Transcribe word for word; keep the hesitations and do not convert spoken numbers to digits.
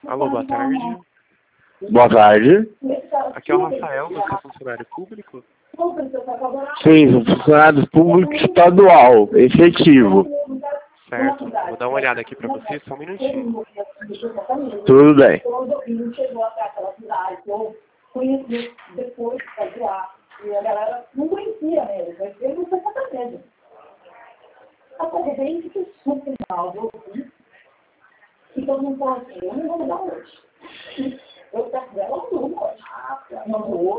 Alô, boa tarde. Boa tarde. Aqui é o Rafael, você é funcionário público? Sim, sou funcionário público estadual, efetivo. Certo. Vou dar uma olhada aqui pra você, só um minutinho. Tudo bem. E a galera não conhecia mesmo, ele não foi tanta medo. A corrente que super mal, e todo mundo falou assim, eu não vou mudar hoje. Eu perto dela, não, não, não,